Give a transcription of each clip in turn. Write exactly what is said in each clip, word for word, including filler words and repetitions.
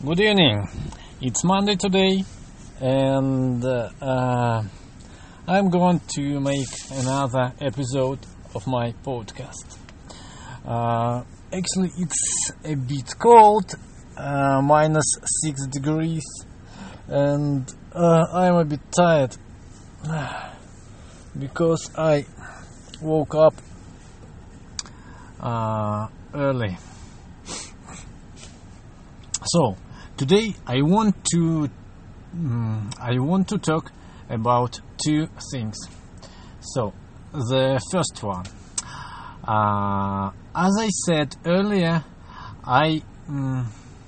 Good evening. It's Monday today, and uh, uh, I'm going to make another episode of my podcast. Uh, actually, it's a bit cold, uh, minus six degrees, and uh, I'm a bit tired because I woke up uh, early. So today I want to um, I want to talk about two things. So the first one, uh, as I said earlier, I um,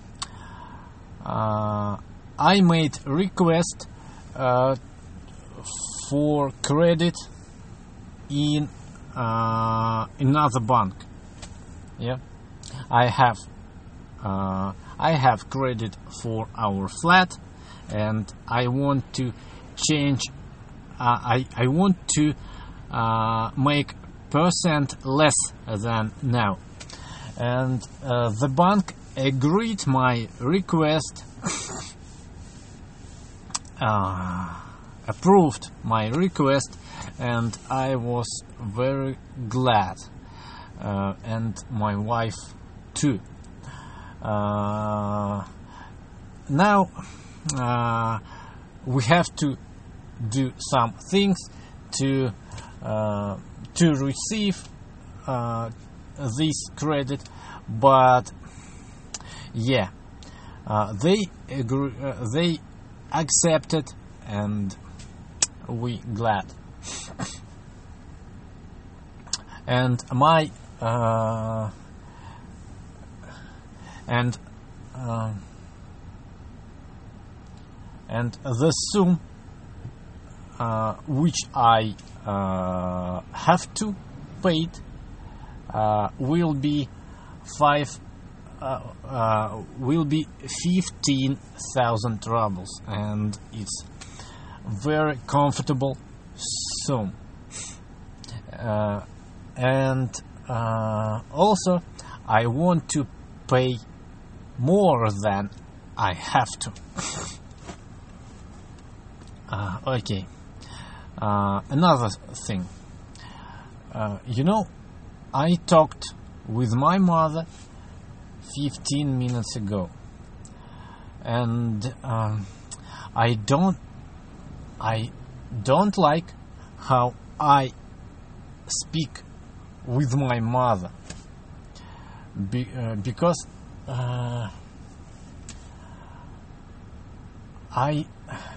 uh, I made request uh, for credit in uh, another bank. Yeah, I have. Uh, I have credit for our flat, and I want to change. Uh, I I want to uh, make percent less than now, and uh, the bank agreed my request, uh, approved my request, and I was very glad, uh, and my wife too. Uh, now uh, we have to do some things to uh, to receive uh, this credit, but yeah, uh, they agree, uh, they accepted, and we glad. And my uh, and uh, and the sum uh, which I uh, have to pay uh, will be five uh, uh, will be fifteen thousand rubles, and it's very comfortable sum. Uh, and uh, also I want to pay more than I have to. uh, okay. Uh, another thing. Uh, you know, I talked with my mother fifteen minutes ago, and um, I don't, I don't like how I speak with my mother, Be, uh, because. Uh, I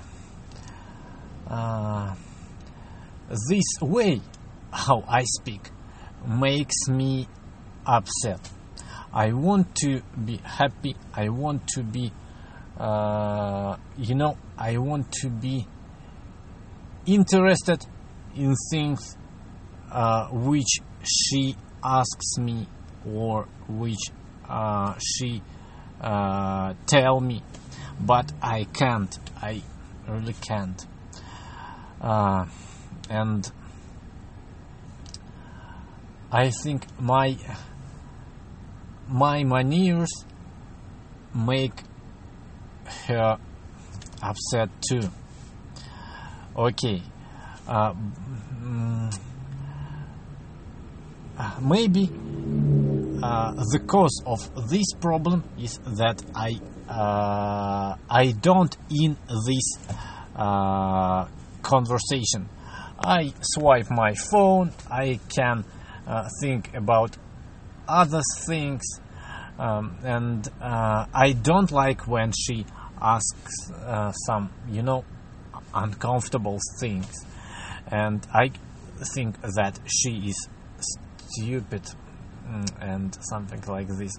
uh, this way how I speak makes me upset. I want to be happy. I want to be, uh, you know, I want to be interested in things uh, which she asks me, or which Uh, she uh, tell me, but I can't. I really can't. Uh, and I think my my manners make her upset too. Okay. Uh, mm, maybe. Uh, the cause of this problem is that I uh, I don't in this uh, conversation. I swipe my phone. I can uh, think about other things, um, and uh, I don't like when she asks uh, some, you know, uncomfortable things, and I think that she is stupid. And something like this.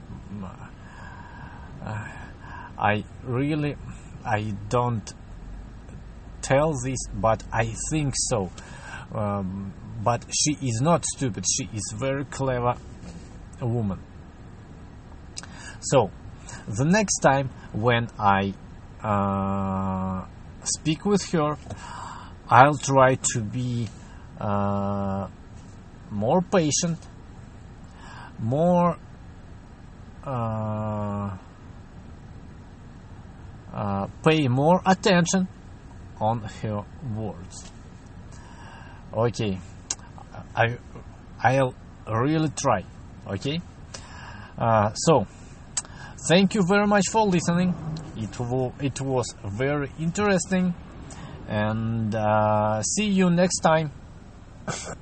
Uh, I really, I don't tell this, but I think so. Um, but she is not stupid. She is very clever woman. So, the next time when I uh, speak with her, I'll try to be uh, more patient, more uh, uh, pay more attention on her words. Okay, I I'll really try. Okay, uh, so thank you very much for listening. It wo- it was very interesting, and uh, see you next time.